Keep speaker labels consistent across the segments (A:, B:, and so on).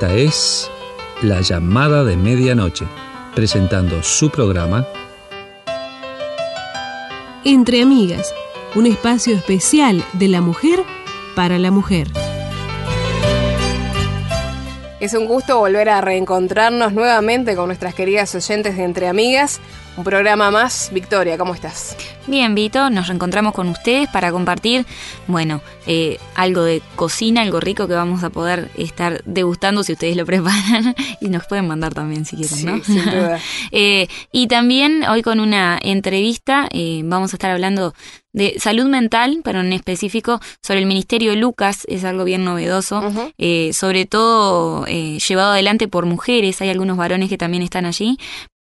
A: Esta es La Llamada de Medianoche, presentando su programa
B: Entre Amigas, un espacio especial de la mujer para la mujer.
C: Es un gusto volver a reencontrarnos nuevamente con nuestras queridas oyentes de Entre Amigas. Un programa más. Victoria, ¿cómo estás?
D: Bien, Vito, nos reencontramos con ustedes para compartir, algo de cocina, algo rico que vamos a poder estar degustando si ustedes lo preparan y nos pueden mandar también si quieren, ¿no?
C: Sí, sin duda.
D: Y también hoy con una entrevista vamos a estar hablando de salud mental, pero en específico sobre el Ministerio Lucas, es algo bien novedoso, sobre todo llevado adelante por mujeres, hay algunos varones que también están allí.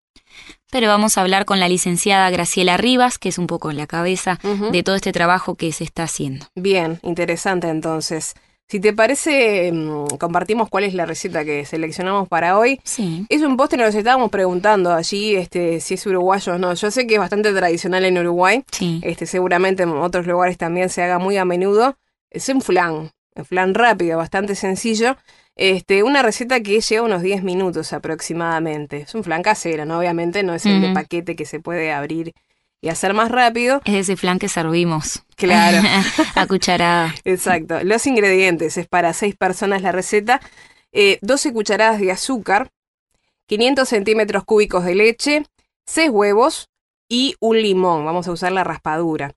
D: Pero vamos a hablar con la licenciada Graciela Rivas, que es un poco la cabeza de todo este trabajo que se está haciendo. Bien,
C: interesante entonces. Si te parece, compartimos cuál es la receta que seleccionamos para hoy.
D: Sí.
C: Es un postre, nos estábamos preguntando allí si es uruguayo o no. Yo sé que es bastante tradicional en Uruguay.
D: Sí.
C: Seguramente en otros lugares también se haga muy a menudo. Es un flan rápido, bastante sencillo. Una receta que lleva unos 10 minutos aproximadamente. Es un flan casero, ¿no? Obviamente no es el de paquete que se puede abrir y hacer más rápido.
D: Es ese flan que servimos.
C: Claro.
D: A cucharada.
C: Exacto. Los ingredientes es para 6 personas la receta. 12 cucharadas de azúcar, 500 centímetros cúbicos de leche, 6 huevos y un limón. Vamos a usar la raspadura.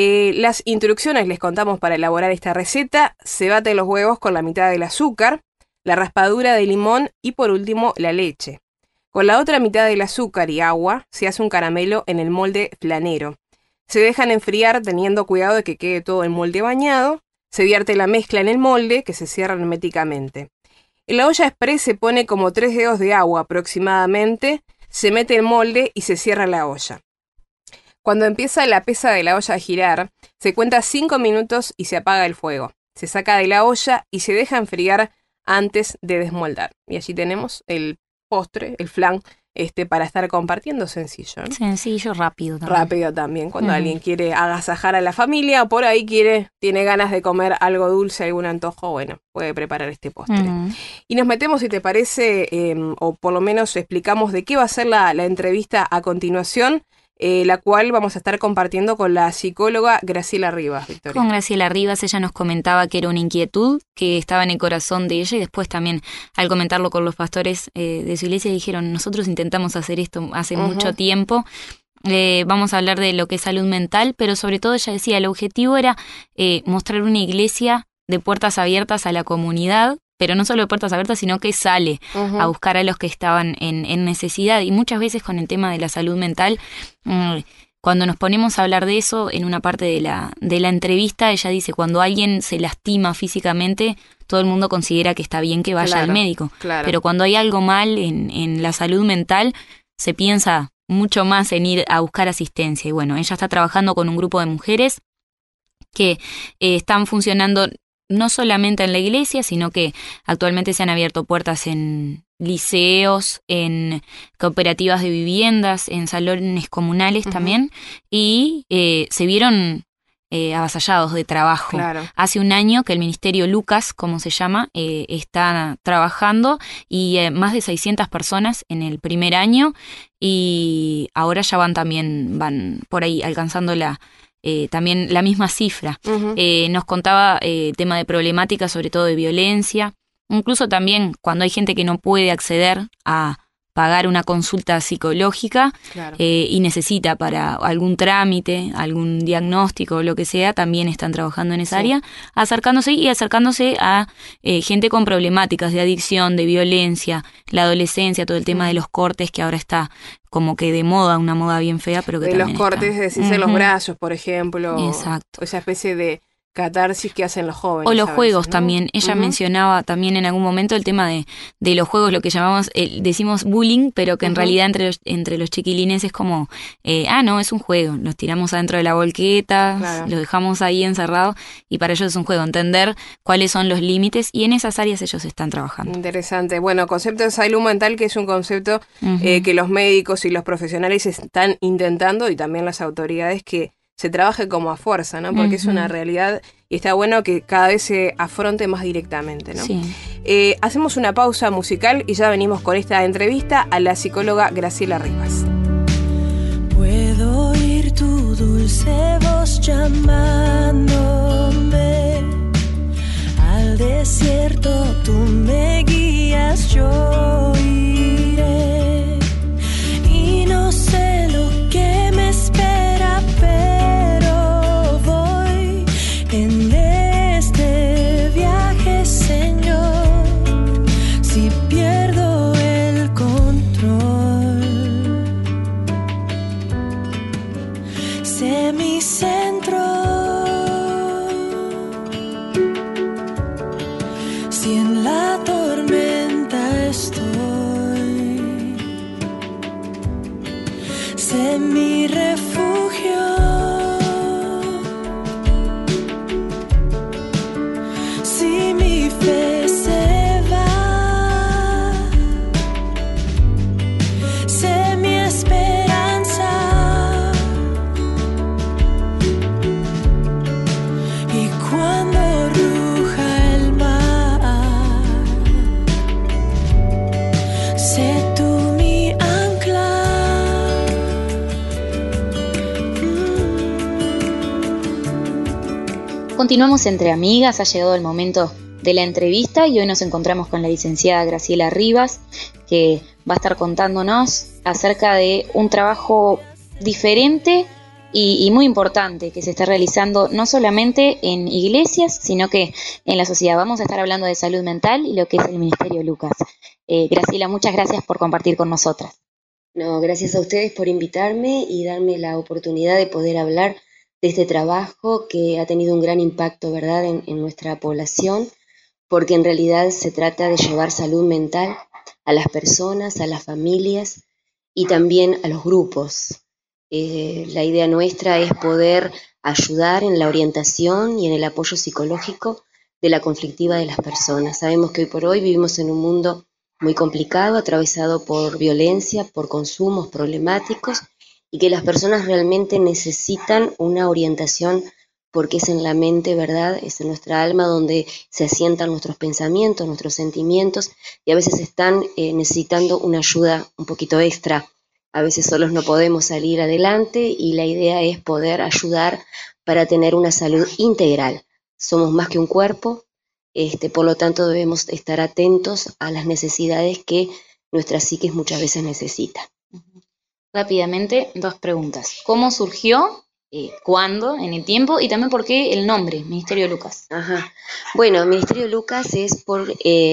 C: Las instrucciones les contamos para elaborar esta receta. Se bate los huevos con la mitad del azúcar, la raspadura de limón y por último la leche. Con la otra mitad del azúcar y agua se hace un caramelo en el molde flanero. Se dejan enfriar teniendo cuidado de que quede todo el molde bañado. Se vierte la mezcla en el molde que se cierra herméticamente. En la olla express se pone como 3 dedos de agua aproximadamente. Se mete el molde y se cierra la olla. Cuando empieza la pesa de la olla a girar, se cuenta 5 minutos y se apaga el fuego. Se saca de la olla y se deja enfriar antes de desmoldar. Y allí tenemos el postre, el flan, para estar compartiendo, sencillo, ¿no?
D: Sencillo, rápido también.
C: Rápido también, cuando alguien quiere agasajar a la familia o por ahí tiene ganas de comer algo dulce, algún antojo, bueno, puede preparar este postre. Y nos metemos, si te parece, o por lo menos explicamos de qué va a ser la entrevista a continuación, la cual vamos a estar compartiendo con la psicóloga Graciela Rivas, Victoria.
D: Con Graciela Rivas, ella nos comentaba que era una inquietud que estaba en el corazón de ella y después también al comentarlo con los pastores de su iglesia dijeron, nosotros intentamos hacer esto hace mucho tiempo. Vamos a hablar de lo que es salud mental, pero sobre todo ella decía, el objetivo era mostrar una iglesia de puertas abiertas a la comunidad, pero no solo de puertas abiertas, sino que sale a buscar a los que estaban en necesidad. Y muchas veces con el tema de la salud mental, cuando nos ponemos a hablar de eso, en una parte de la entrevista, ella dice, cuando alguien se lastima físicamente, todo el mundo considera que está bien que vaya al médico.
C: Claro.
D: Pero cuando hay algo mal en la salud mental, se piensa mucho más en ir a buscar asistencia. Y bueno, ella está trabajando con un grupo de mujeres que están funcionando no solamente en la iglesia, sino que actualmente se han abierto puertas en liceos, en cooperativas de viviendas, en salones comunales también, y se vieron avasallados de trabajo.
C: Claro.
D: Hace un año que el Ministerio Lucas, como se llama, está trabajando y más de 600 personas en el primer año y ahora ya van por ahí alcanzando también la misma cifra. Nos contaba tema de problemática, sobre todo de violencia, incluso también cuando hay gente que no puede acceder a pagar una consulta psicológica y necesita para algún trámite, algún diagnóstico o lo que sea, también están trabajando en esa área, acercándose a gente con problemáticas de adicción, de violencia, la adolescencia, todo el tema de los cortes que ahora está como que de moda, una moda bien fea, pero que
C: de
D: también
C: los cortes,
D: está.
C: decís, en los brazos, por ejemplo.
D: Exacto.
C: O esa especie de catarsis que hacen los jóvenes.
D: O los juegos,
C: ¿no?
D: también. Ella mencionaba también en algún momento el tema de los juegos, lo que llamamos, decimos bullying, pero que en realidad entre los chiquilines es como, no, es un juego. Los tiramos adentro de la volqueta, los dejamos ahí encerrados y para ellos es un juego. Entender cuáles son los límites y en esas áreas ellos están trabajando.
C: Interesante. Bueno, concepto de salud mental, que es un concepto que los médicos y los profesionales están intentando y también las autoridades que se trabaje como a fuerza, ¿no? Porque es una realidad y está bueno que cada vez se afronte más directamente, ¿no?
D: Sí.
C: Hacemos una pausa musical y ya venimos con esta entrevista a la psicóloga Graciela Rivas.
E: Puedo oír tu dulce voz llamándome, al desierto tú me guías, yo iré y no sé lo que me espera, pero voy en este viaje, Señor, si pierdo el control. Sé mi centro, si en la tormenta estoy. Sé mi refugio, si mi fe se va. Sé mi esperanza, y cuando ruja el mar, sé tú mi ancla.
F: Continuamos entre amigas, ha llegado el momento de la entrevista y hoy nos encontramos con la licenciada Graciela Rivas, que va a estar contándonos acerca de un trabajo diferente y muy importante que se está realizando no solamente en iglesias, sino que en la sociedad. Vamos a estar hablando de salud mental y lo que es el Ministerio Lucas. Graciela, muchas gracias por compartir con nosotras.
G: No, gracias a ustedes por invitarme y darme la oportunidad de poder hablar de este trabajo que ha tenido un gran impacto, ¿verdad?, en nuestra población, porque en realidad se trata de llevar salud mental a las personas, a las familias y también a los grupos. La idea nuestra es poder ayudar en la orientación y en el apoyo psicológico de la conflictiva de las personas. Sabemos que hoy por hoy vivimos en un mundo muy complicado, atravesado por violencia, por consumos problemáticos, y que las personas realmente necesitan una orientación porque es en la mente, ¿verdad? Es en nuestra alma donde se asientan nuestros pensamientos, nuestros sentimientos, y a veces están necesitando una ayuda un poquito extra. A veces solos no podemos salir adelante y la idea es poder ayudar para tener una salud integral. Somos más que un cuerpo, por lo tanto debemos estar atentos a las necesidades que nuestra psiquis muchas veces necesita.
F: Rápidamente, dos preguntas. ¿Cómo surgió? ¿Cuándo? ¿En el tiempo? Y también por qué el nombre, Ministerio Lucas.
G: Ajá. Bueno, Ministerio Lucas es por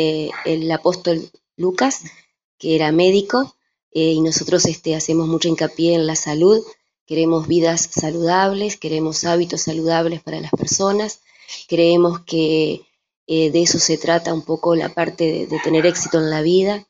G: el apóstol Lucas, que era médico, y nosotros hacemos mucho hincapié en la salud. Queremos vidas saludables, queremos hábitos saludables para las personas. Creemos que de eso se trata un poco la parte de tener éxito en la vida.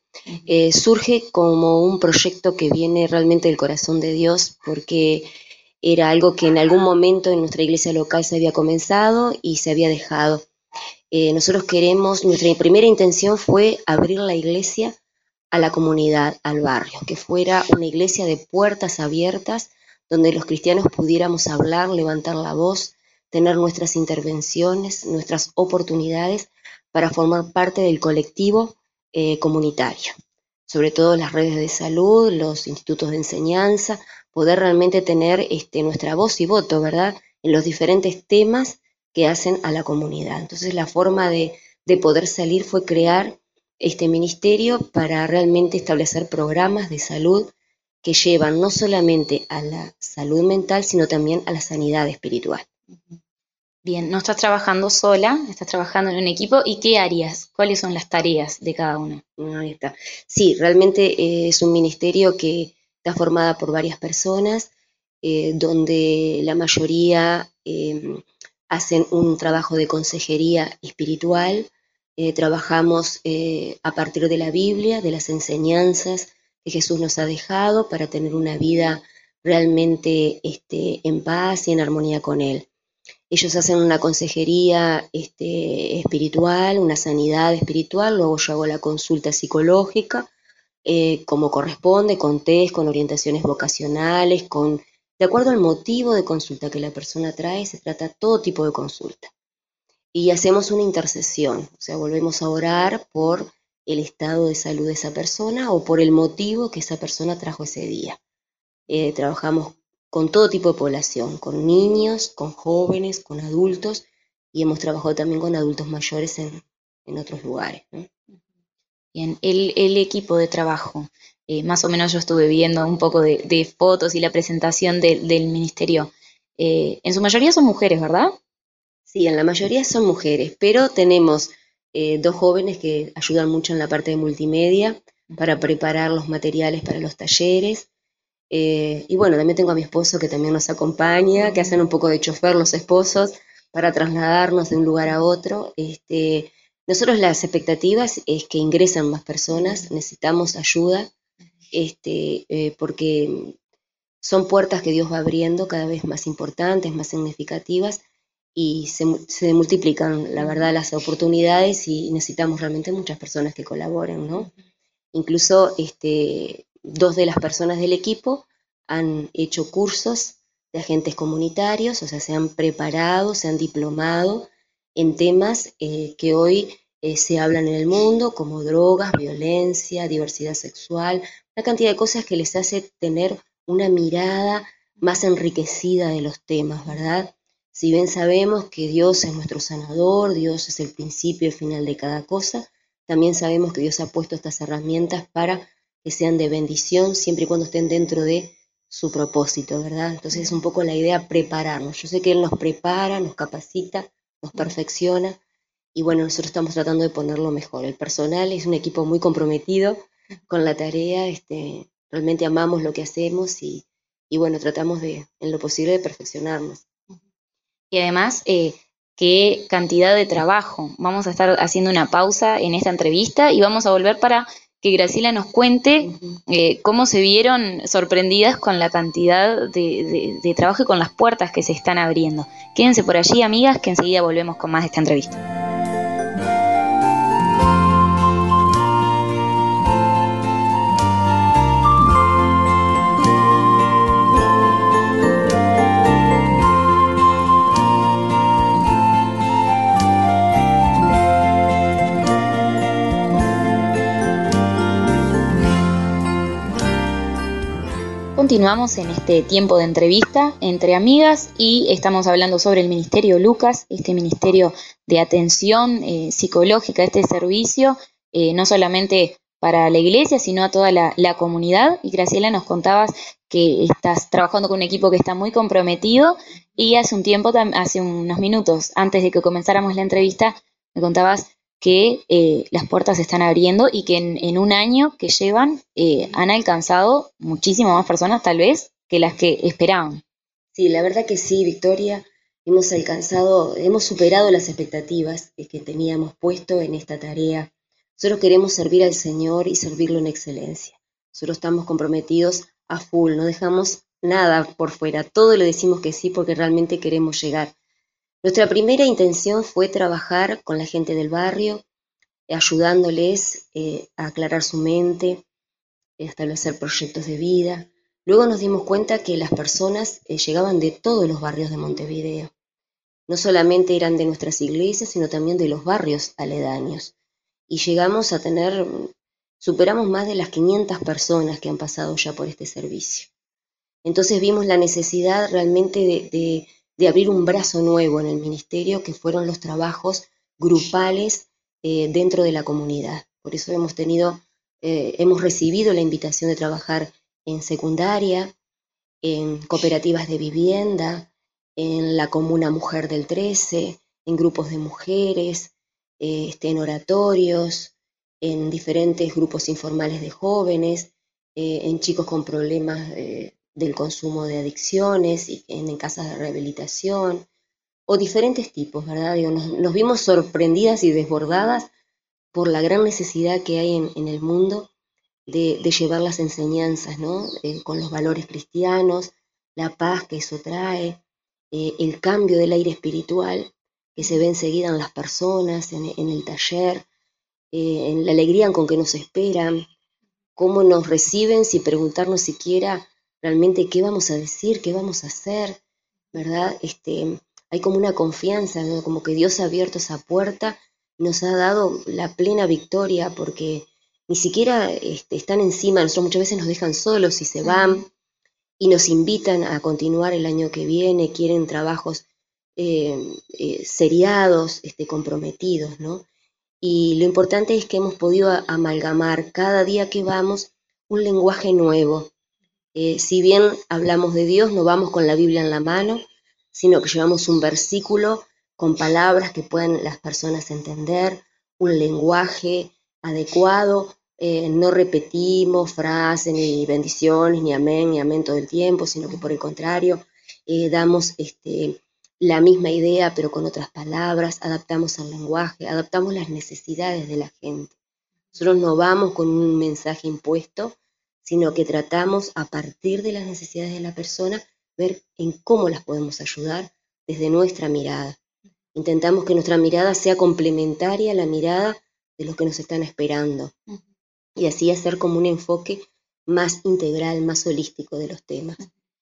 G: Surge como un proyecto que viene realmente del corazón de Dios, porque era algo que en algún momento en nuestra iglesia local se había comenzado y se había dejado. Nosotros nuestra primera intención fue abrir la iglesia a la comunidad, al barrio, que fuera una iglesia de puertas abiertas, donde los cristianos pudiéramos hablar, levantar la voz, tener nuestras intervenciones, nuestras oportunidades para formar parte del colectivo comunitario, sobre todo las redes de salud, los institutos de enseñanza, poder realmente tener nuestra voz y voto, ¿verdad?, en los diferentes temas que hacen a la comunidad. Entonces la forma de poder salir fue crear este ministerio para realmente establecer programas de salud que llevan no solamente a la salud mental, sino también a la sanidad espiritual.
F: Bien, no estás trabajando sola, estás trabajando en un equipo. ¿Y qué áreas? ¿Cuáles son las tareas de cada uno?
G: Ahí está. Sí, realmente es un ministerio que está formada por varias personas, donde la mayoría hacen un trabajo de consejería espiritual. Trabajamos a partir de la Biblia, de las enseñanzas que Jesús nos ha dejado para tener una vida realmente en paz y en armonía con Él. Ellos hacen una consejería espiritual, una sanidad espiritual, luego yo hago la consulta psicológica, como corresponde, con test, con orientaciones vocacionales, de acuerdo al motivo de consulta que la persona trae, se trata todo tipo de consulta. y hacemos una intercesión, o sea, volvemos a orar por el estado de salud de esa persona o por el motivo que esa persona trajo ese día. Trabajamos con todo tipo de población, con niños, con jóvenes, con adultos, y hemos trabajado también con adultos mayores en otros lugares, ¿no?
F: Bien, el equipo de trabajo, más o menos yo estuve viendo un poco de fotos y la presentación del ministerio. En su mayoría son mujeres, ¿verdad?
G: Sí, en la mayoría son mujeres, pero tenemos 2 jóvenes que ayudan mucho en la parte de multimedia para preparar los materiales para los talleres. Y bueno, también tengo a mi esposo que también nos acompaña, que hacen un poco de chofer los esposos para trasladarnos de un lugar a otro. Nosotros las expectativas es que ingresen más personas, necesitamos ayuda, porque son puertas que Dios va abriendo cada vez más importantes, más significativas, y se multiplican, la verdad, las oportunidades y necesitamos realmente muchas personas que colaboren, ¿no? Incluso 2 de las personas del equipo han hecho cursos de agentes comunitarios, o sea, se han preparado, se han diplomado en temas que hoy se hablan en el mundo, como drogas, violencia, diversidad sexual, una cantidad de cosas que les hace tener una mirada más enriquecida de los temas, ¿verdad? Si bien sabemos que Dios es nuestro sanador, Dios es el principio y el final de cada cosa, también sabemos que Dios ha puesto estas herramientas para que sean de bendición, siempre y cuando estén dentro de su propósito, ¿verdad? Entonces es un poco la idea prepararnos. Yo sé que Él nos prepara, nos capacita, nos perfecciona, y bueno, nosotros estamos tratando de ponerlo mejor. El personal es un equipo muy comprometido con la tarea, realmente amamos lo que hacemos y bueno, tratamos de, en lo posible, de perfeccionarnos.
F: Y además, qué cantidad de trabajo. Vamos a estar haciendo una pausa en esta entrevista y vamos a volver para que Graciela nos cuente cómo se vieron sorprendidas con la cantidad de trabajo y con las puertas que se están abriendo. Quédense por allí, amigas, que enseguida volvemos con más de esta entrevista. Continuamos en este tiempo de entrevista entre amigas y estamos hablando sobre el Ministerio Lucas, este ministerio de atención psicológica, este servicio, no solamente para la iglesia, sino a toda la comunidad. Y Graciela, nos contabas que estás trabajando con un equipo que está muy comprometido y hace un tiempo, hace unos minutos, antes de que comenzáramos la entrevista, me contabas que las puertas se están abriendo y que en un año que llevan han alcanzado muchísimas más personas tal vez que las que esperaban.
G: Sí, la verdad que sí, Victoria, hemos superado las expectativas que teníamos puesto en esta tarea. Nosotros queremos servir al Señor y servirlo en excelencia. Nosotros estamos comprometidos a full, no dejamos nada por fuera, todo le decimos que sí porque realmente queremos llegar. Nuestra primera intención fue trabajar con la gente del barrio, ayudándoles a aclarar su mente, a establecer proyectos de vida. Luego nos dimos cuenta que las personas llegaban de todos los barrios de Montevideo. No solamente eran de nuestras iglesias, sino también de los barrios aledaños. Y llegamos a superamos más de las 500 personas que han pasado ya por este servicio. Entonces vimos la necesidad realmente de abrir un brazo nuevo en el ministerio, que fueron los trabajos grupales dentro de la comunidad. Por eso hemos recibido la invitación de trabajar en secundaria, en cooperativas de vivienda, en la Comuna Mujer del 13, en grupos de mujeres, en oratorios, en diferentes grupos informales de jóvenes, en chicos con problemas del consumo de adicciones, en casas de rehabilitación, o diferentes tipos, ¿verdad? Nos vimos sorprendidas y desbordadas por la gran necesidad que hay en el mundo de llevar las enseñanzas, ¿no? Con los valores cristianos, la paz que eso trae, el cambio del aire espiritual que se ve enseguida en las personas, en el taller, en la alegría con que nos esperan, cómo nos reciben sin preguntarnos siquiera realmente qué vamos a decir, qué vamos a hacer, ¿verdad? hay como una confianza, ¿no? Como que Dios ha abierto esa puerta y nos ha dado la plena victoria, porque ni siquiera están encima, nosotros muchas veces nos dejan solos y se van y nos invitan a continuar el año que viene, quieren trabajos seriados, comprometidos, ¿no? Y lo importante es que hemos podido amalgamar cada día que vamos un lenguaje nuevo. Si bien hablamos de Dios, no vamos con la Biblia en la mano, sino que llevamos un versículo con palabras que puedan las personas entender, un lenguaje adecuado, no repetimos frases, ni bendiciones, ni amén todo el tiempo, sino que por el contrario, damos la misma idea pero con otras palabras, adaptamos el lenguaje, adaptamos las necesidades de la gente. Nosotros no vamos con un mensaje impuesto, sino que tratamos a partir de las necesidades de la persona, ver en cómo las podemos ayudar desde nuestra mirada. Intentamos que nuestra mirada sea complementaria a la mirada de los que nos están esperando. Y así hacer como un enfoque más integral, más holístico de los temas.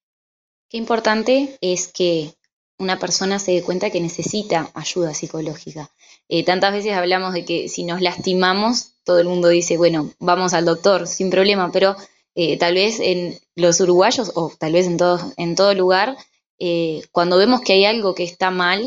F: Qué importante es que una persona se dé cuenta que necesita ayuda psicológica. Tantas veces hablamos de que si nos lastimamos, todo el mundo dice, bueno, vamos al doctor sin problema, pero tal vez en los uruguayos, o tal vez en todo lugar, cuando vemos que hay algo que está mal,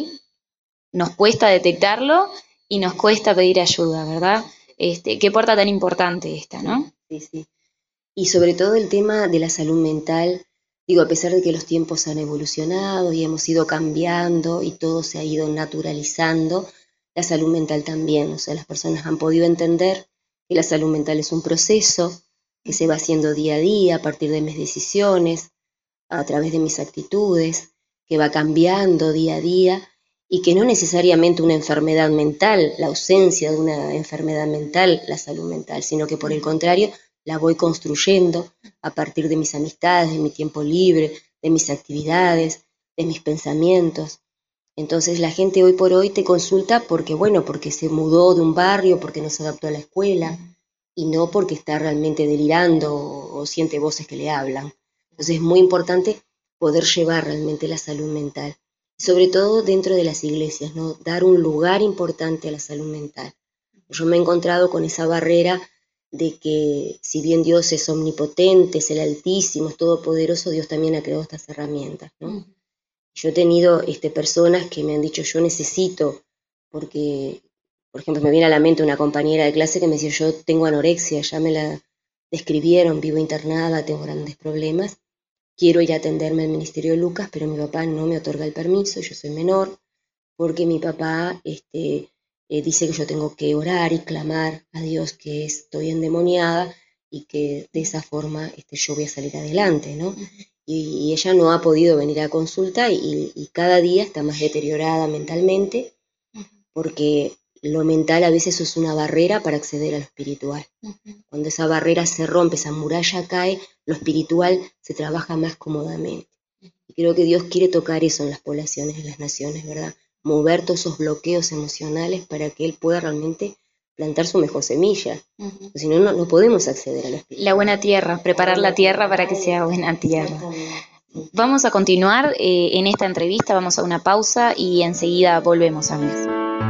F: nos cuesta detectarlo y nos cuesta pedir ayuda, ¿verdad? Qué puerta tan importante esta, ¿no?
G: Sí. Y sobre todo el tema de la salud mental, digo, a pesar de que los tiempos han evolucionado y hemos ido cambiando y todo se ha ido naturalizando, la salud mental también, o sea, las personas han podido entender que la salud mental es un proceso que se va haciendo día a día a partir de mis decisiones, a través de mis actitudes, que va cambiando día a día y que no necesariamente una enfermedad mental, la ausencia de una enfermedad mental, la salud mental, sino que por el contrario la voy construyendo a partir de mis amistades, de mi tiempo libre, de mis actividades, de mis pensamientos. Entonces la gente hoy por hoy te consulta porque se mudó de un barrio, porque no se adaptó a la escuela, y no porque está realmente delirando o siente voces que le hablan. Entonces es muy importante poder llevar realmente la salud mental, sobre todo dentro de las iglesias, ¿no? Dar un lugar importante a la salud mental. Yo me he encontrado con esa barrera de que si bien Dios es omnipotente, es el Altísimo, es todopoderoso, Dios también ha creado estas herramientas, ¿no? Yo he tenido personas que me han dicho, yo necesito, porque, por ejemplo, me viene a la mente una compañera de clase que me decía, yo tengo anorexia, ya me la describieron, vivo internada, tengo grandes problemas, quiero ir a atenderme al Ministerio de Lucas, pero mi papá no me otorga el permiso, yo soy menor, porque mi papá dice que yo tengo que orar y clamar a Dios que estoy endemoniada y que de esa forma yo voy a salir adelante, ¿no? Y ella no ha podido venir a consulta y cada día está más deteriorada mentalmente, porque lo mental a veces es una barrera para acceder a lo espiritual. Cuando esa barrera se rompe, esa muralla cae, lo espiritual se trabaja más cómodamente. Y creo que Dios quiere tocar eso en las poblaciones, en las naciones, ¿verdad? Mover todos esos bloqueos emocionales para que Él pueda realmente plantar su mejor semilla. Si no, no podemos acceder a lo espiritual.
F: La buena tierra, preparar la tierra para que sea buena tierra. Vamos a continuar en esta entrevista, vamos a una pausa y enseguida volvemos, amigos.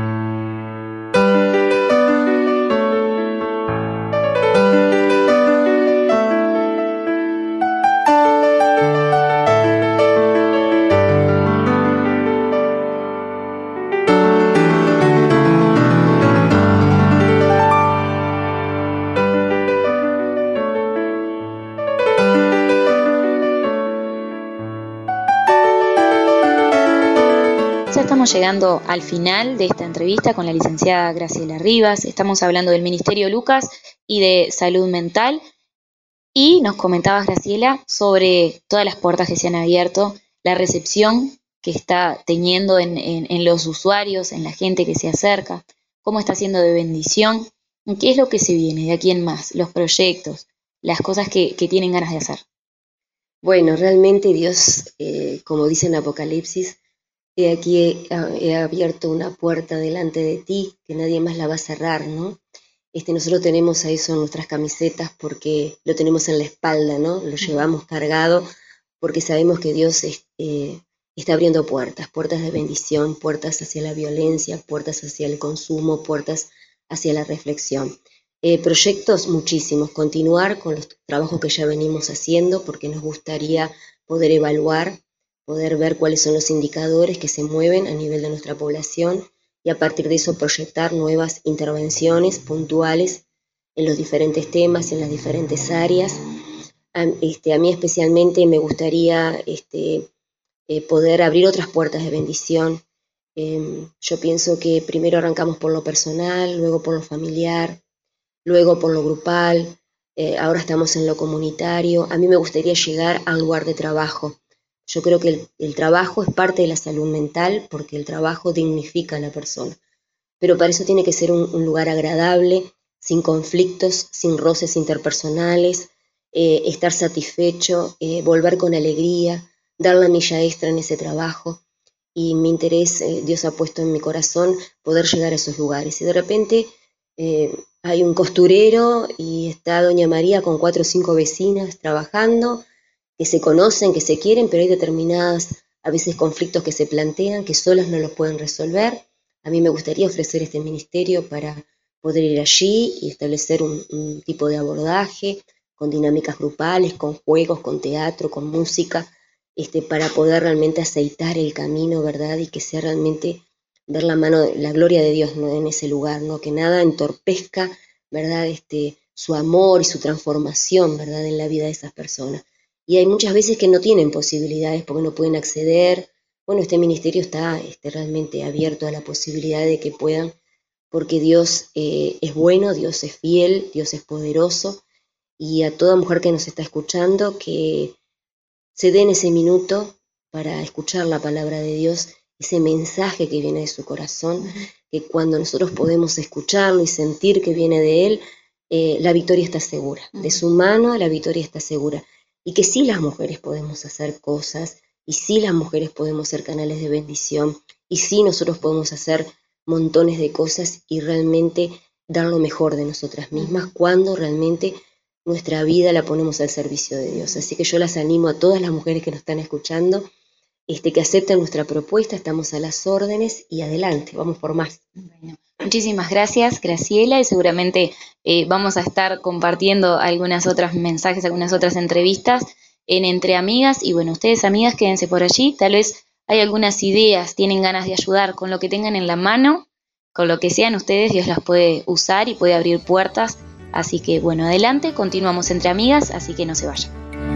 F: Estamos llegando al final de esta entrevista con la licenciada Graciela Rivas. Estamos hablando del Ministerio Lucas y de salud mental. Y nos comentabas, Graciela, sobre todas las puertas que se han abierto, la recepción que está teniendo en los usuarios, en la gente que se acerca, cómo está siendo de bendición, qué es lo que se viene de aquí en más, los proyectos, las cosas que tienen ganas de hacer.
G: Bueno, realmente Dios, como dice en Apocalipsis, he aquí he abierto una puerta delante de ti que nadie más la va a cerrar, ¿no? Nosotros tenemos a eso en nuestras camisetas porque lo tenemos en la espalda, ¿no? Lo llevamos cargado porque sabemos que Dios está abriendo puertas de bendición, puertas hacia la violencia, puertas hacia el consumo, puertas hacia la reflexión. Proyectos muchísimos, continuar con los trabajos que ya venimos haciendo, porque nos gustaría poder evaluar, poder ver cuáles son los indicadores que se mueven a nivel de nuestra población y a partir de eso proyectar nuevas intervenciones puntuales en los diferentes temas, en las diferentes áreas. A mí especialmente me gustaría poder abrir otras puertas de bendición. Yo pienso que primero arrancamos por lo personal, luego por lo familiar, luego por lo grupal, ahora estamos en lo comunitario. A mí me gustaría llegar al lugar de trabajo. Yo creo que el trabajo es parte de la salud mental porque el trabajo dignifica a la persona. Pero para eso tiene que ser un lugar agradable, sin conflictos, sin roces interpersonales, estar satisfecho, volver con alegría, dar la milla extra en ese trabajo. Y mi interés, Dios ha puesto en mi corazón poder llegar a esos lugares. Y de repente hay un costurero y está doña María con 4 o 5 vecinas trabajando, que se conocen, que se quieren, pero hay determinadas, a veces conflictos que se plantean, que solas no los pueden resolver. A mí me gustaría ofrecer este ministerio para poder ir allí y establecer un tipo de abordaje, con dinámicas grupales, con juegos, con teatro, con música, para poder realmente aceitar el camino, ¿verdad? Y que sea realmente ver la mano, la gloria de Dios, ¿no?, en ese lugar, ¿no? Que nada entorpezca, ¿verdad? Su amor y su transformación, ¿verdad?, en la vida de esas personas. Y hay muchas veces que no tienen posibilidades porque no pueden acceder. Bueno, este ministerio está realmente abierto a la posibilidad de que puedan, porque Dios es bueno, Dios es fiel, Dios es poderoso, y a toda mujer que nos está escuchando, que se den ese minuto para escuchar la palabra de Dios, ese mensaje que viene de su corazón, que cuando nosotros podemos escucharlo y sentir que viene de Él, la victoria está segura. De su mano la victoria está segura. Y que sí las mujeres podemos hacer cosas, y sí las mujeres podemos ser canales de bendición, y sí nosotros podemos hacer montones de cosas y realmente dar lo mejor de nosotras mismas cuando realmente nuestra vida la ponemos al servicio de Dios. Así que yo las animo a todas las mujeres que nos están escuchando, que acepten nuestra propuesta, estamos a las órdenes y adelante, vamos por más.
F: Bueno, muchísimas gracias, Graciela, y seguramente vamos a estar compartiendo algunas otras mensajes, algunas otras entrevistas en Entre Amigas, y bueno, ustedes, amigas, quédense por allí, tal vez hay algunas ideas, tienen ganas de ayudar con lo que tengan en la mano, con lo que sean ustedes, Dios las puede usar y puede abrir puertas. Así que bueno, adelante, continuamos Entre Amigas, así que no se vayan.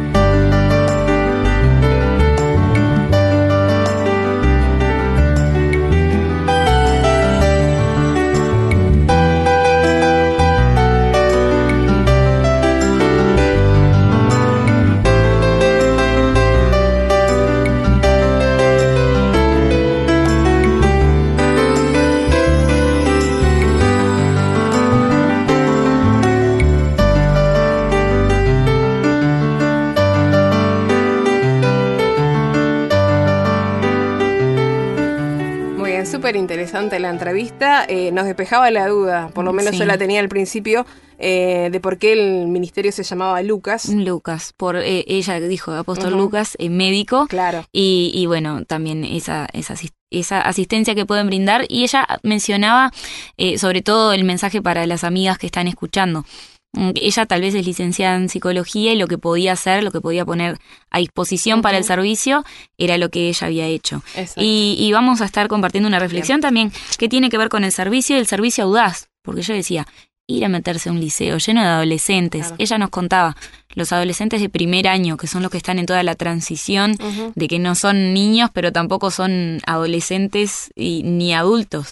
C: Súper interesante la entrevista, nos despejaba la duda, por lo menos yo la tenía al principio, de por qué el ministerio se llamaba Lucas.
D: Lucas, por ella dijo, apóstol Lucas, médico,
C: claro.
D: Y bueno, también esa asistencia que pueden brindar, y ella mencionaba sobre todo el mensaje para las amigas que están escuchando. Ella tal vez es licenciada en psicología y lo que podía hacer, lo que podía poner a disposición para el servicio era lo que ella había hecho. Y vamos a estar compartiendo una reflexión también que tiene que ver con el servicio y el servicio audaz, porque yo decía, ir a meterse a un liceo lleno de adolescentes. Claro. Ella nos contaba, los adolescentes de primer año, que son los que están en toda la transición, de que no son niños, pero tampoco son adolescentes ni adultos.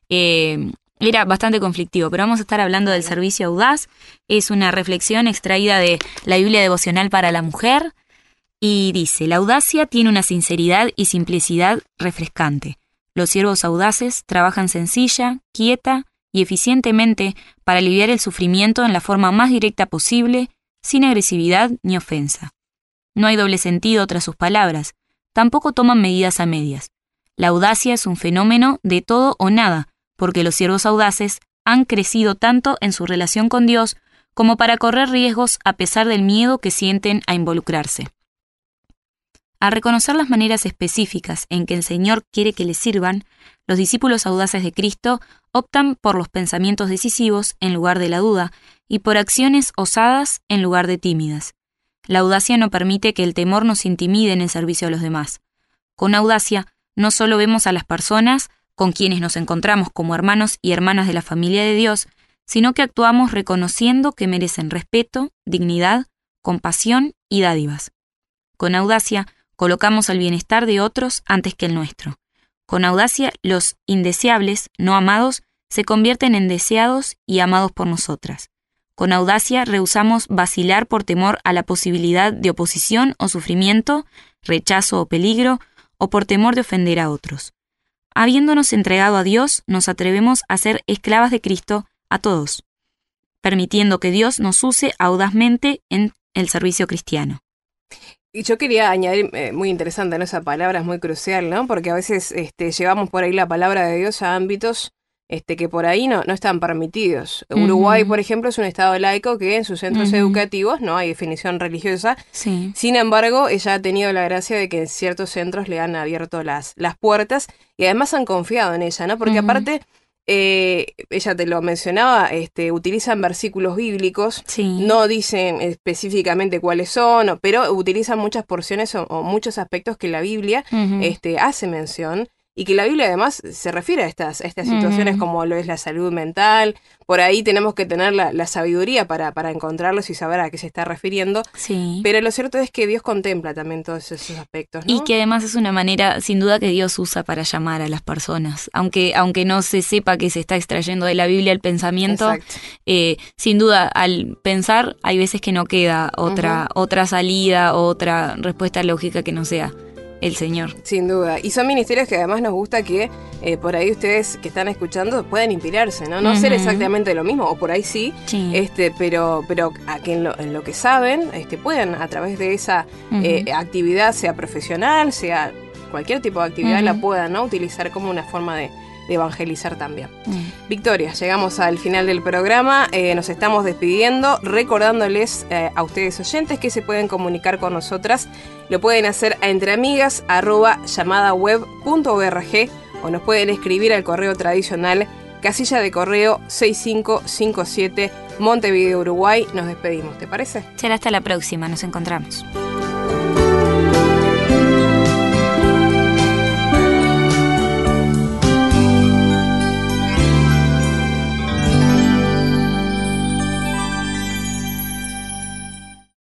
D: Era bastante conflictivo, pero vamos a estar hablando del servicio audaz. Es una reflexión extraída de la Biblia devocional para la mujer y dice: la audacia tiene una sinceridad y simplicidad refrescante. Los siervos audaces trabajan sencilla, quieta y eficientemente para aliviar el sufrimiento en la forma más directa posible, sin agresividad ni ofensa. No hay doble sentido tras sus palabras, tampoco toman medidas a medias. La audacia es un fenómeno de todo o nada, porque los siervos audaces han crecido tanto en su relación con Dios como para correr riesgos a pesar del miedo que sienten a involucrarse. Al reconocer las maneras específicas en que el Señor quiere que le sirvan, los discípulos audaces de Cristo optan por los pensamientos decisivos en lugar de la duda y por acciones osadas en lugar de tímidas. La audacia no permite que el temor nos intimide en el servicio a los demás. Con audacia, no solo vemos a las personas con quienes nos encontramos como hermanos y hermanas de la familia de Dios, sino que actuamos reconociendo que merecen respeto, dignidad, compasión y dádivas. Con audacia, colocamos el bienestar de otros antes que el nuestro. Con audacia, los indeseables, no amados, se convierten en deseados y amados por nosotras. Con audacia, rehusamos vacilar por temor a la posibilidad de oposición o sufrimiento, rechazo o peligro, o por temor de ofender a otros. Habiéndonos entregado a Dios, nos atrevemos a ser esclavas de Cristo a todos, permitiendo que Dios nos use audazmente en el servicio cristiano.
C: Y yo quería añadir, muy interesante, ¿no? Esa palabra es muy crucial, ¿no? Porque a veces llevamos por ahí la palabra de Dios a ámbitos que por ahí no están permitidos. Uruguay, por ejemplo, es un estado laico que en sus centros educativos no hay definición religiosa.
D: Sí.
C: Sin embargo, ella ha tenido la gracia de que en ciertos centros le han abierto las puertas y además han confiado en ella, ¿no? Porque aparte, ella te lo mencionaba, utilizan versículos bíblicos,
D: Sí.
C: no dicen específicamente cuáles son, pero utilizan muchas porciones o muchos aspectos que la Biblia hace mención. Y que la Biblia además se refiere a estas situaciones como lo es la salud mental. Por ahí tenemos que tener la sabiduría para encontrarlos y saber a qué se está refiriendo.
D: Sí.
C: Pero lo cierto es que Dios contempla también todos esos aspectos, ¿no?
D: Y que además es una manera, sin duda, que Dios usa para llamar a las personas. Aunque no se sepa que se está extrayendo de la Biblia el pensamiento, sin duda, al pensar, hay veces que no queda otra salida o otra respuesta lógica que no sea el Señor.
C: Sin duda. Y son ministerios que además nos gusta que por ahí ustedes que están escuchando puedan inspirarse, ¿no? No ser exactamente lo mismo, o por ahí sí, pero a que en lo que saben puedan a través de esa actividad, sea profesional, sea cualquier tipo de actividad, la puedan, ¿no? Utilizar como una forma de evangelizar también. Victoria, llegamos al final del programa, nos estamos despidiendo, recordándoles a ustedes oyentes que se pueden comunicar con nosotras, lo pueden hacer a entreamigas@llamadaweb.org o nos pueden escribir al correo tradicional, casilla de correo 6557, Montevideo, Uruguay. Nos despedimos, ¿te parece?
D: Será hasta la próxima, nos encontramos.